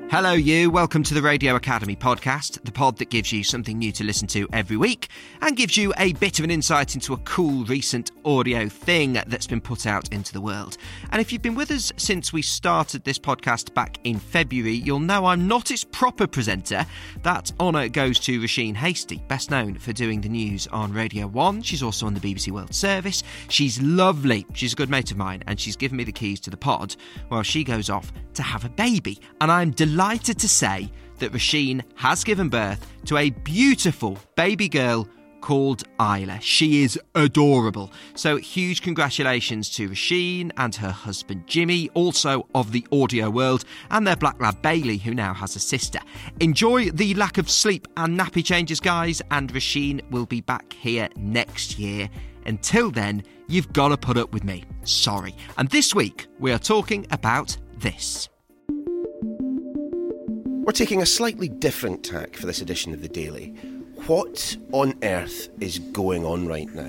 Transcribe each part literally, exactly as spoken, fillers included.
Hello you, welcome to the Radio Academy podcast, the pod that gives you something new to listen to every week and gives you a bit of an insight into a cool recent audio thing that's been put out into the world. And if you've been with us since we started this podcast back in February, you'll know I'm not its proper presenter. That honour goes to Roisin Hastie, best known for doing the news on Radio one. She's also on the B B C World Service. She's lovely. She's a good mate of mine and she's given me the keys to the pod while she goes off to have a baby. And I'm delighted Delighted to say that Roisin has given birth to a beautiful baby girl called Isla. She is adorable. So huge congratulations to Roisin and her husband Jimmy, also of the audio world, and their black lab Bailey, who now has a sister. Enjoy the lack of sleep and nappy changes, guys, and Roisin will be back here next year. Until then, you've got to put up with me. Sorry. And this week, we are talking about this. We're taking a slightly different tack for this edition of The Daily. What on earth is going on right now?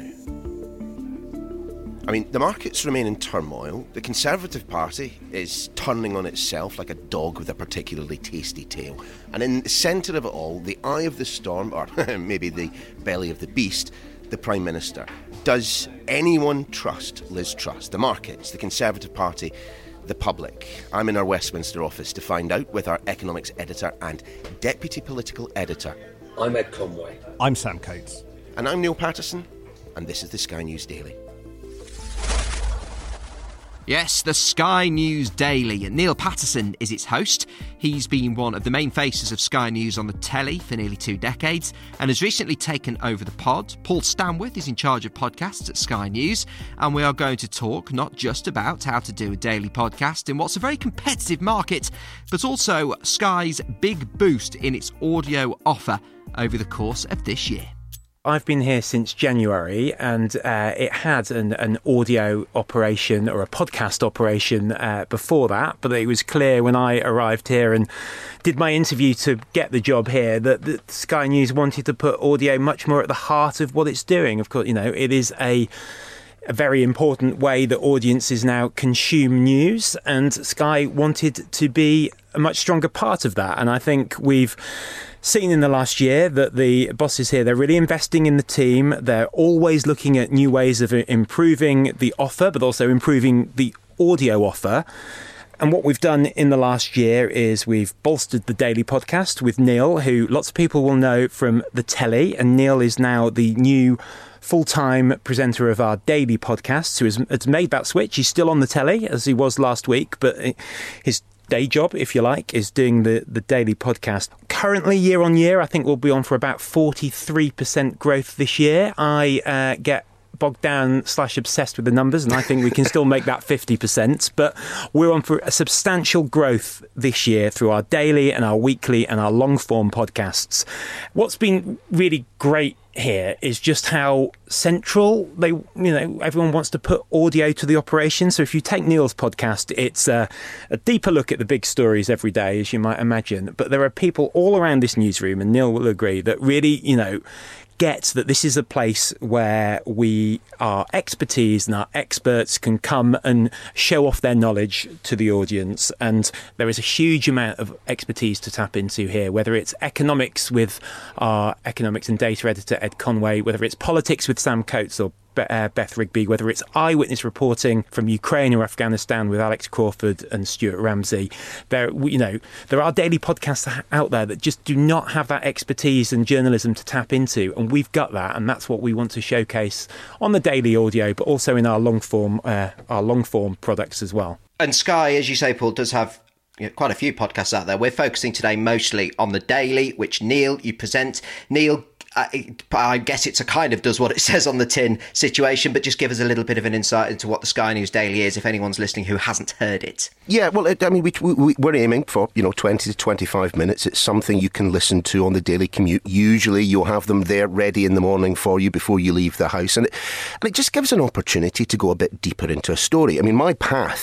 I mean, the markets remain in turmoil. The Conservative Party is turning on itself like a dog with a particularly tasty tail. And in the centre of it all, the eye of the storm, or maybe the belly of the beast, the Prime Minister. Does anyone trust Liz Truss? The markets, the Conservative Party, the public? I'm in our Westminster office to find out with our economics editor and deputy political editor. I'm Ed Conway. I'm Sam Coates. And I'm Neil Patterson, and this is the Sky News Daily. Yes, the Sky News Daily, and Neil Patterson is its host. He's been one of the main faces of Sky News on the telly for nearly two decades and has recently taken over the pod. Paul Stanworth is in charge of podcasts at Sky News, and we are going to talk not just about how to do a daily podcast in what's a very competitive market, but also Sky's big boost in its audio offer over the course of this year. I've been here since January, and uh, it had an, an audio operation or a podcast operation uh, before that. But it was clear when I arrived here and did my interview to get the job here that, that Sky News wanted to put audio much more at the heart of what it's doing. Of course, you know, it is a a very important way that audiences now consume news, and Sky wanted to be a much stronger part of that. And I think we've seen in the last year that the bosses here, they're really investing in the team. They're always looking at new ways of improving the offer, but also improving the audio offer. And what we've done in the last year is we've bolstered the daily podcast with Neil, who lots of people will know from the telly. And Neil is now the new full-time presenter of our daily podcasts, who has, has made that switch. He's still on the telly, as he was last week, but his day job, if you like, is doing the, the daily podcast. Currently, year on year, I think we'll be on for about forty-three percent growth this year. I uh, get bogged down slash obsessed with the numbers, and I think we can still make that fifty percent, but we're on for a substantial growth this year through our daily and our weekly and our long form podcasts. What's been really great here is just how central they, you know, everyone wants to put audio to the operation. So if you take Neil's podcast, it's a, a deeper look at the big stories every day, as you might imagine. But there are people all around this newsroom, and Neil will agree, that really, you know, get that this is a place where we, our expertise and our experts can come and show off their knowledge to the audience. And there is a huge amount of expertise to tap into here, whether it's economics with our economics and data editor, Ed Conway, whether it's politics with Sam Coates or Uh, Beth Rigby, whether it's eyewitness reporting from Ukraine or Afghanistan with Alex Crawford and Stuart Ramsey. There, you know, there are daily podcasts out there that just do not have that expertise and journalism to tap into, and we've got that, and that's what we want to showcase on the daily audio, but also in our long form, uh, our long form products as well. And Sky, as you say, Paul, does have you know, quite a few podcasts out there. We're focusing today mostly on the daily, which Neil, you present. Neil, I, I guess it's a kind of does what it says on the tin situation, but just give us a little bit of an insight into what the Sky News Daily is, if anyone's listening who hasn't heard it. Yeah, well, I mean, we, we, we're aiming for, you know, twenty to twenty-five minutes. It's something you can listen to on the daily commute. Usually you'll have them there ready in the morning for you before you leave the house. And it, and it just gives an opportunity to go a bit deeper into a story. I mean, my path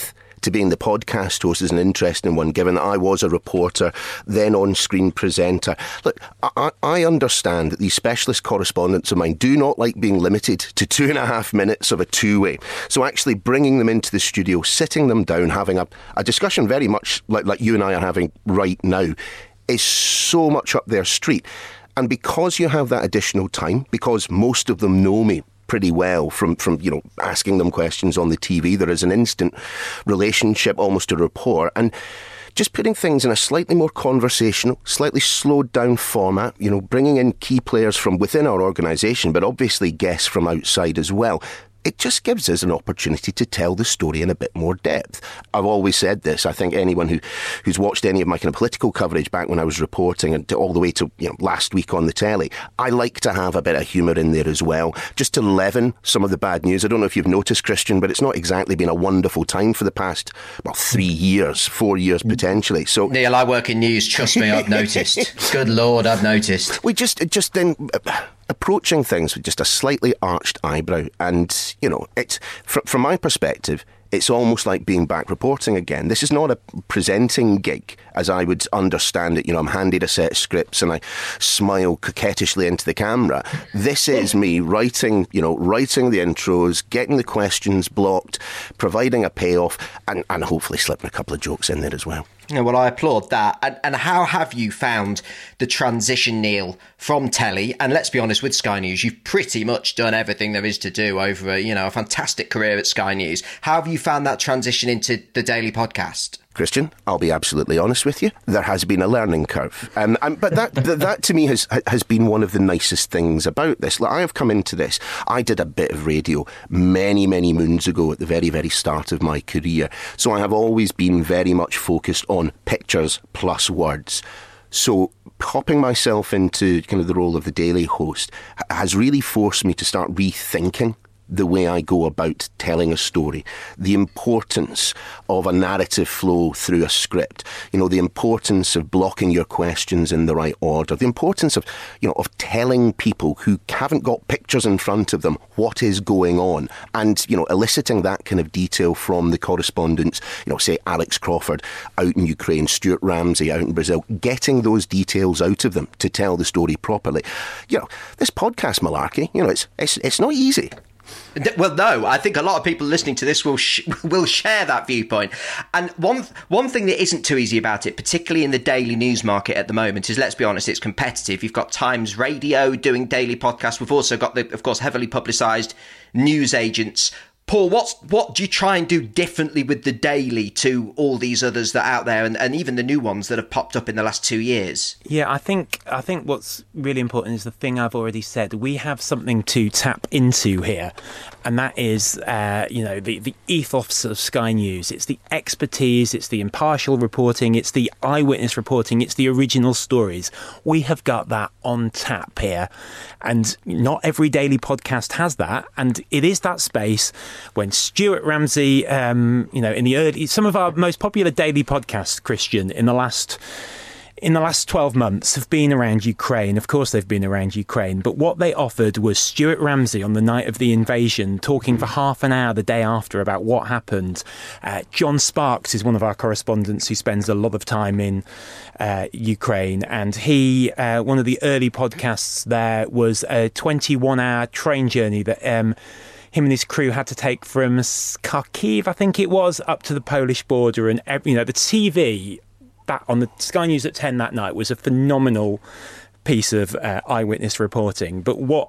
to being the podcast host is an interesting one, given that I was a reporter, then on-screen presenter. Look, I, I understand that these specialist correspondents of mine do not like being limited to two and a half minutes of a two-way. So actually bringing them into the studio, sitting them down, having a, a discussion very much like, like you and I are having right now, is so much up their street. And because you have that additional time, because most of them know me pretty well from, from you know, asking them questions on the T V, there is an instant relationship, almost a rapport, and just putting things in a slightly more conversational, slightly slowed down format, you know, bringing in key players from within our organisation, but obviously guests from outside as well. It just gives us an opportunity to tell the story in a bit more depth. I've always said this. I think anyone who, who's watched any of my kind of political coverage back when I was reporting and to, all the way to you know, last week on the telly, I like to have a bit of humour in there as well, just to leaven some of the bad news. I don't know if you've noticed, Christian, but it's not exactly been a wonderful time for the past, well, three years, four years potentially. So, Neil, I work in news. Trust me, I've noticed. Good Lord, I've noticed. We just, just then... Uh, approaching things with just a slightly arched eyebrow, and you know, it's fr- from my perspective, it's almost like being back reporting again. This is not a presenting gig, as I would understand it. You know, I'm handed a set of scripts and I smile coquettishly into the camera. This is me writing, you know, writing the intros, getting the questions blocked, providing a payoff, and, and hopefully slipping a couple of jokes in there as well. Yeah, well, I applaud that. And, and how have you found the transition, Neil, from telly? And let's be honest, with Sky News, you've pretty much done everything there is to do over a, you know, a fantastic career at Sky News. How have you found that transition into the daily podcast? Christian, I'll be absolutely honest with you. There has been a learning curve, um, and, but that, that that to me has has been one of the nicest things about this. Like, I have come into this. I did a bit of radio many, many moons ago at the very, very start of my career. So I have always been very much focused on pictures plus words. So popping myself into kind of the role of the daily host has really forced me to start rethinking the way I go about telling a story, the importance of a narrative flow through a script, you know, the importance of blocking your questions in the right order, the importance of, you know, of telling people who haven't got pictures in front of them what is going on, and, you know, eliciting that kind of detail from the correspondents, you know, say Alex Crawford out in Ukraine, Stuart Ramsay out in Brazil, getting those details out of them to tell the story properly. You know, this podcast malarkey, you know, it's it's it's not easy. Well, no, I think a lot of people listening to this will sh- will share that viewpoint. And one one thing that isn't too easy about it, particularly in the daily news market at the moment, is, let's be honest, it's competitive. You've got Times Radio doing daily podcasts. We've also got the, of course, heavily publicised news agents. Paul, what's, what do you try and do differently with the daily to all these others that are out there, and, and even the new ones that have popped up in the last two years? Yeah, I think I think what's really important is the thing I've already said. We have something to tap into here, and that is, uh, you know, the, the ethos of Sky News. It's the expertise, it's the impartial reporting, it's the eyewitness reporting, it's the original stories. We have got that on tap here, and not every daily podcast has that, and it is that space when Stuart Ramsay, um, you know, in the early, some of our most popular daily podcasts, Christian, in the last in the last twelve months have been around Ukraine. Of course, they've been around Ukraine. But what they offered was Stuart Ramsay on the night of the invasion, talking for half an hour the day after about what happened. Uh, John Sparks is one of our correspondents who spends a lot of time in uh, Ukraine. And he, uh, one of the early podcasts there was a twenty-one hour train journey that um, him and his crew had to take from Kharkiv, I think it was, up to the Polish border. And, you know, the T V... that on the Sky News at ten that night was a phenomenal piece of uh, eyewitness reporting. But what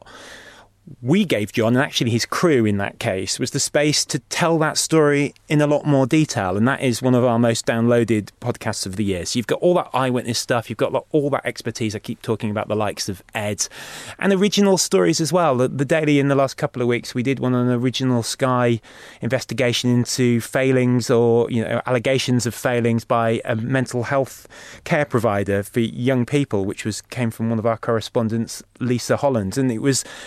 we gave John, and actually his crew in that case, was the space to tell that story in a lot more detail. And that is one of our most downloaded podcasts of the year. So you've got all that eyewitness stuff, you've got all that expertise. I keep talking about the likes of Ed, and original stories as well. The, the Daily, in the last couple of weeks, we did one on an original Sky investigation into failings or, you know, allegations of failings by a mental health care provider for young people, which was came from one of our correspondents, Lisa Holland. And it was, again, you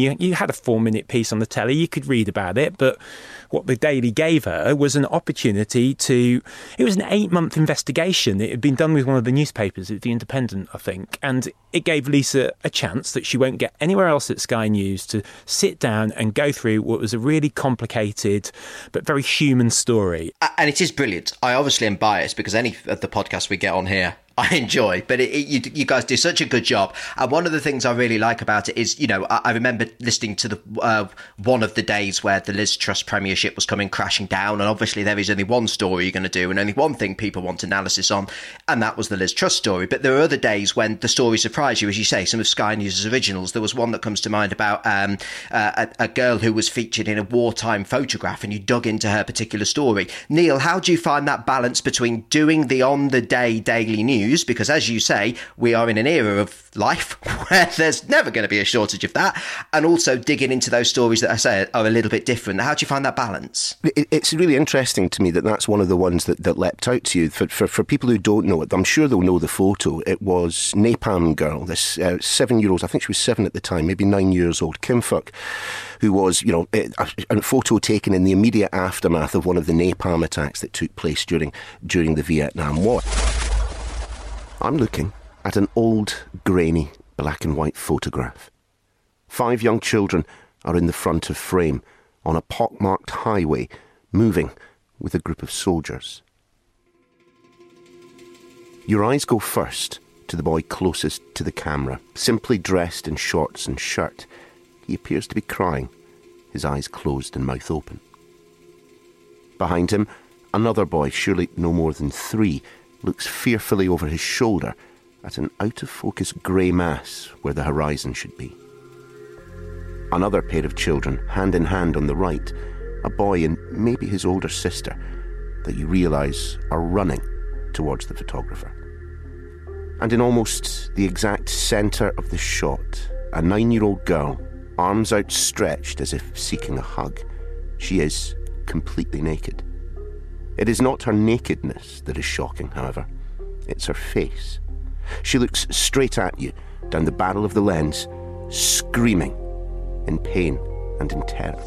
you, you had a four-minute piece on the telly, you could read about it, but what the Daily gave her was an opportunity to... It was an eight-month investigation. It had been done with one of the newspapers, The Independent, I think, and it gave Lisa a chance that she won't get anywhere else at Sky News to sit down and go through what was a really complicated but very human story. And it is brilliant. I obviously am biased because any of the podcasts we get on here I enjoy, but it, it, you, you guys do such a good job. And one of the things I really like about it is, you know, I, I remember listening to the uh, one of the days where the Liz Truss premiership was coming crashing down. And obviously there is only one story you're going to do and only one thing people want analysis on. And that was the Liz Truss story. But there are other days when the story surprised you, as you say, some of Sky News' originals. There was one that comes to mind about um, uh, a, a girl who was featured in a wartime photograph and you dug into her particular story. Neil, how do you find that balance between doing the on-the-day daily news? Because, as you say, we are in an era of life where there's never going to be a shortage of that, and also digging into those stories that I say are a little bit different. How do you find that balance? It's really interesting to me that that's one of the ones that, that leapt out to you. For, for, for people who don't know it, I'm sure they'll know the photo. It was Napalm Girl, this uh, seven-year-old, I think she was seven at the time, maybe nine years old, Kim Phuc, who was, you know, a, a photo taken in the immediate aftermath of one of the napalm attacks that took place during during the Vietnam War. I'm looking at an old, grainy, black and white photograph. Five young children are in the front of frame on a pockmarked highway, moving with a group of soldiers. Your eyes go first to the boy closest to the camera, simply dressed in shorts and shirt. He appears to be crying, his eyes closed and mouth open. Behind him, another boy, surely no more than three, looks fearfully over his shoulder at an out-of-focus grey mass where the horizon should be. Another pair of children, hand in hand on the right, a boy and maybe his older sister, that you realise are running towards the photographer. And in almost the exact centre of the shot, a nine-year-old girl, arms outstretched as if seeking a hug. She is completely naked. It is not her nakedness that is shocking, however. It's her face. She looks straight at you, down the barrel of the lens, screaming in pain and in terror.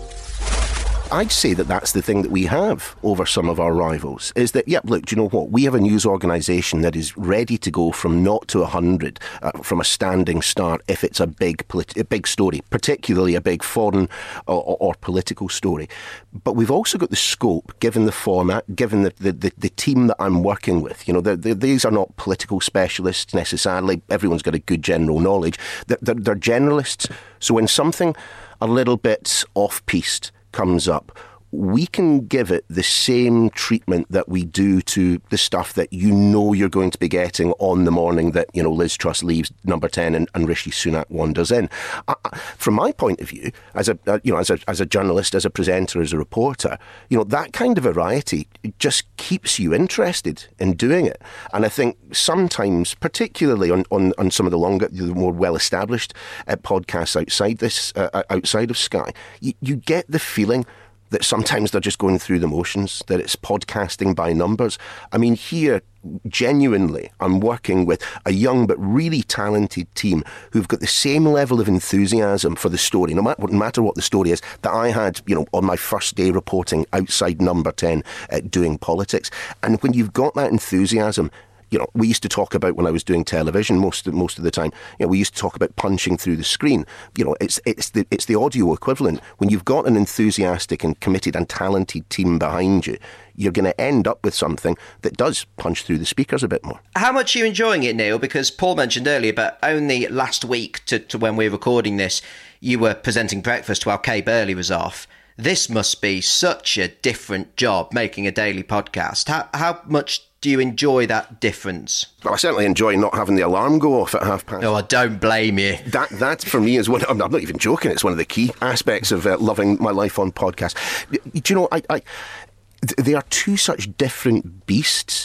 I'd say that that's the thing that we have over some of our rivals, is that, yeah, look, do you know what? We have a news organisation that is ready to go from naught to a hundred, uh, from a standing start, if it's a big polit- a big story, particularly a big foreign or, or, or political story. But we've also got the scope, given the format, given the, the, the, the team that I'm working with. You know, they're, they're, these are not political specialists necessarily. Everyone's got a good general knowledge. They're, they're, they're generalists. So when something a little bit off-piste comes up, we can give it the same treatment that we do to the stuff that you know you're going to be getting on the morning that, you know, Liz Truss leaves Number ten and, and Rishi Sunak wanders in. I, from my point of view, as a uh, you know, as a as a journalist, as a presenter, as a reporter, you know, that kind of variety just keeps you interested in doing it. And I think sometimes, particularly on, on, on some of the longer, the more well-established uh, podcasts outside this, uh, outside of Sky, you, you get the feeling that sometimes they're just going through the motions, that it's podcasting by numbers. I mean, here, genuinely, I'm working with a young but really talented team who've got the same level of enthusiasm for the story, no matter, no matter what the story is, that I had, you know, on my first day reporting outside Number ten, uh, doing politics. And when you've got that enthusiasm, you know, we used to talk about, when I was doing television most of, most of the time, you know, we used to talk about punching through the screen. You know, it's it's the it's the audio equivalent. When you've got an enthusiastic and committed and talented team behind you, you're going to end up with something that does punch through the speakers a bit more. How much are you enjoying it, Neil? Because Paul mentioned earlier, but only last week to, to when we're recording this, you were presenting breakfast while Kay Burley was off. This must be such a different job, making a daily podcast. How how much do you enjoy that difference? Well, I certainly enjoy not having the alarm go off at half past. Oh, I don't blame you. That, that for me, is one. I'm not even joking. It's one of the key aspects of uh, loving my life on podcast. Do you know, I, I, they are two such different beasts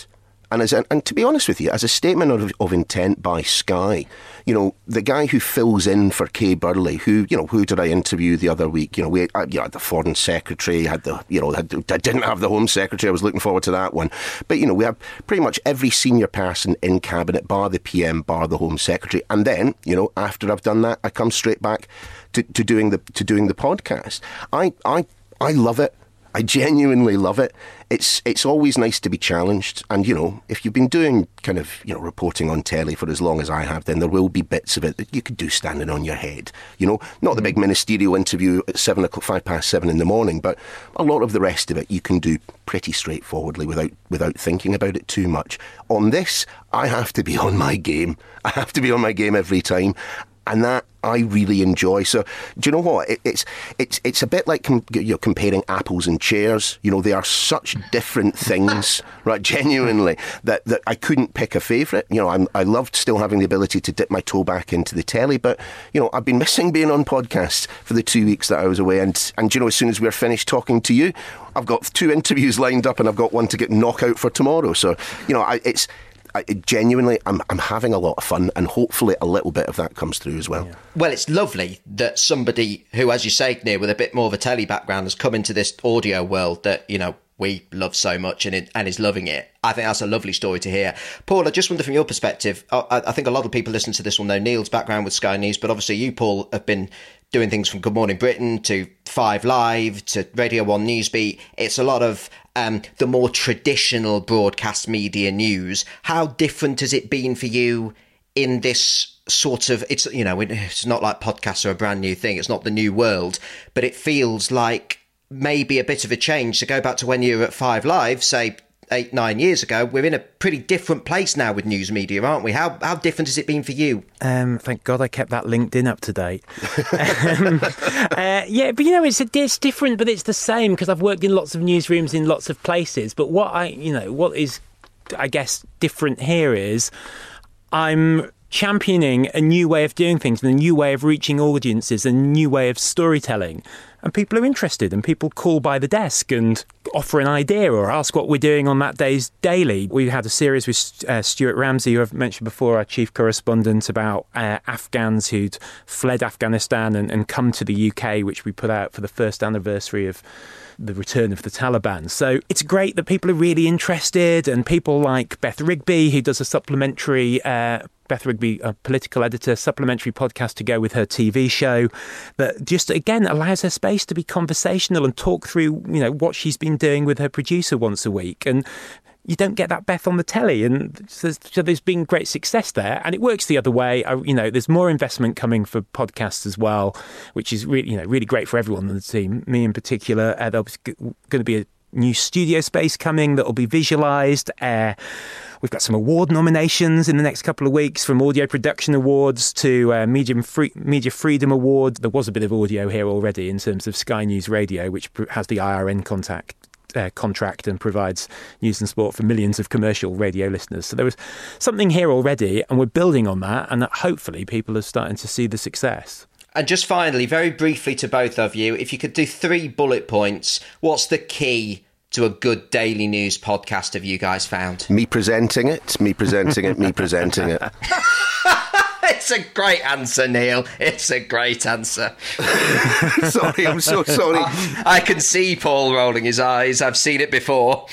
And as a, and to be honest with you, as a statement of, of intent by Sky, you know, the guy who fills in for Kay Burley, who, you know, who did I interview the other week? You know, we I, you know, had the Foreign Secretary, had the, you know, had, I didn't have the Home Secretary. I was looking forward to that one. But, you know, we have pretty much every senior person in Cabinet, bar the P M, bar the Home Secretary. And then, you know, after I've done that, I come straight back to, to doing the to doing the podcast. I I I love it. I genuinely love it. It's it's always nice to be challenged. And, you know, if you've been doing kind of, you know, reporting on telly for as long as I have, then there will be bits of it that you could do standing on your head. You know, not the big ministerial interview at seven o'clock, five past seven in the morning, but a lot of the rest of it you can do pretty straightforwardly without without thinking about it too much. On this, I have to be on my game. I have to be on my game every time. And that I really enjoy. So, do you know what? It, it's it's it's a bit like com- you're comparing apples and chairs. You know, they are such different things, right? Genuinely, that, that I couldn't pick a favourite. You know, I'm, I loved still having the ability to dip my toe back into the telly, but, you know, I've been missing being on podcasts for the two weeks that I was away. And, and you know, as soon as we're finished talking to you, I've got two interviews lined up and I've got one to get knockout for tomorrow. So, you know, I, it's... I, genuinely, I'm I'm having a lot of fun, and hopefully a little bit of that comes through as well. Yeah. Well, it's lovely that somebody who, as you say, Neil, with a bit more of a telly background has come into this audio world that, you know, we love so much and, it, and is loving it. I think that's a lovely story to hear. Paul, I just wonder from your perspective, I, I think a lot of people listening to this will know Neil's background with Sky News, but obviously you, Paul, have been doing things from Good Morning Britain to Five Live to Radio one Newsbeat. It's a lot of um, the more traditional broadcast media news. How different has it been for you in this sort of, it's, you know, it's not like podcasts are a brand new thing. It's not the new world, but it feels like maybe a bit of a change to go back to when you were at Five Live, say eight, nine years ago. We're in a pretty different place now with news media, aren't we? How how different has it been for you? Um, thank God I kept that LinkedIn up to date. um, uh, yeah, but you know, it's a, it's different, but it's the same because I've worked in lots of newsrooms in lots of places. But what I, you know, what is, I guess, different here is I'm championing a new way of doing things and a new way of reaching audiences, a new way of storytelling. And people are interested and people call by the desk and offer an idea or ask what we're doing on that day's daily. We had a series with uh, Stuart Ramsey, who I've mentioned before, our chief correspondent, about uh, Afghans who'd fled Afghanistan and, and come to the U K, which we put out for the first anniversary of the return of the Taliban. So it's great that people are really interested, and people like Beth Rigby, who does a supplementary uh, Beth Rigby, a political editor, supplementary podcast to go with her T V show that just, again, allows her space to be conversational and talk through, you know, what she's been doing with her producer once a week. And you don't get that Beth on the telly. And so, so there's been great success there. And it works the other way. I, you know, there's more investment coming for podcasts as well, which is really, you know, really great for everyone on the team, me in particular. Uh, there's going to be a new studio space coming that will be visualised. Uh, We've got some award nominations in the next couple of weeks, from Audio Production Awards to uh, Media, Free- Media Freedom Awards. There was a bit of audio here already in terms of Sky News Radio, which has the I R N contact, uh, contract and provides news and sport for millions of commercial radio listeners. So there was something here already, and we're building on that, and that hopefully people are starting to see the success. And just finally, very briefly to both of you, if you could do three bullet points, what's the key to a good daily news podcast have you guys found? Me presenting it, me presenting it, me presenting it. It's a great answer, Neil. It's a great answer. Sorry, I'm so sorry. I, I can see Paul rolling his eyes. I've seen it before.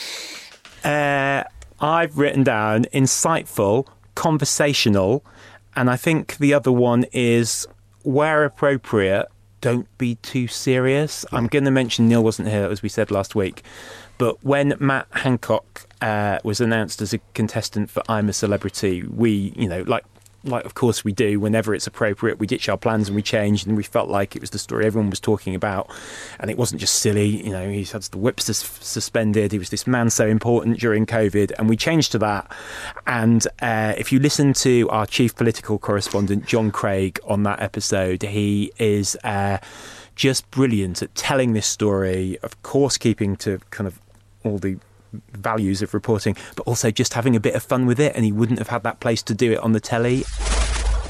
Uh, I've written down insightful, conversational, and I think the other one is, where appropriate, don't be too serious. I'm going to mention Neil wasn't here, as we said last week, but when Matt Hancock uh, was announced as a contestant for I'm a Celebrity, we, you know, like, like of course we do, whenever it's appropriate, we ditch our plans and we changed, and we felt like it was the story everyone was talking about, and it wasn't just silly. You know, he had the whips sus- suspended. He was this man so important during COVID, and we changed to that. And uh, if you listen to our chief political correspondent, John Craig, on that episode, he is uh, just brilliant at telling this story, of course keeping to kind of all the values of reporting, but also just having a bit of fun with it, and he wouldn't have had that place to do it on the telly.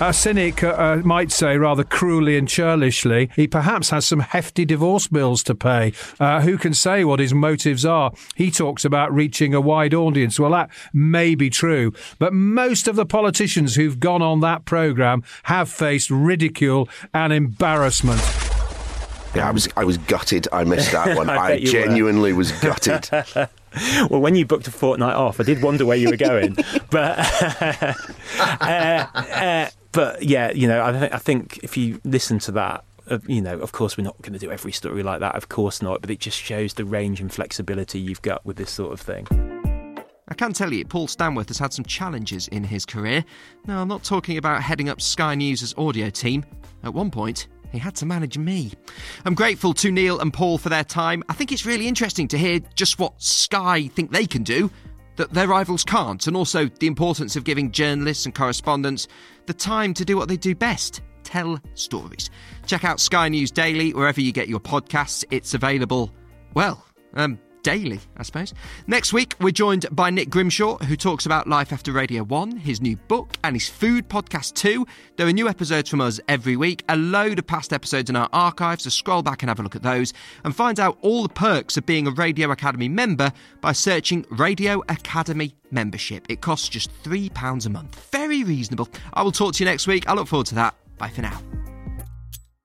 a cynic uh, might say rather cruelly and churlishly, he perhaps has some hefty divorce bills to pay. Uh, who can say what his motives are? He talks about reaching a wide audience. Well, that may be true, but most of the politicians who've gone on that programme have faced ridicule and embarrassment. Yeah, I was I was gutted I missed that one. I, I genuinely were. was gutted. Well, when you booked a fortnight off, I did wonder where you were going. but, uh, uh, but yeah, you know, I, th- I think if you listen to that, uh, you know, of course we're not going to do every story like that, of course not, but it just shows the range and flexibility you've got with this sort of thing. I can tell you, Paul Stanworth has had some challenges in his career. No, I'm not talking about heading up Sky News' audio team. At one point, he had to manage me. I'm grateful to Neil and Paul for their time. I think it's really interesting to hear just what Sky think they can do that their rivals can't, and also the importance of giving journalists and correspondents the time to do what they do best, tell stories. Check out Sky News Daily wherever you get your podcasts. It's available, well, um... daily, I suppose. Next week, we're joined by Nick Grimshaw, who talks about life after Radio one, his new book, and his food podcast too. There are new episodes from us every week, a load of past episodes in our archives, so scroll back and have a look at those, and find out all the perks of being a Radio Academy member by searching Radio Academy membership. It costs just three pounds a month. Very reasonable. I will talk to you next week. I look forward to that. Bye for now.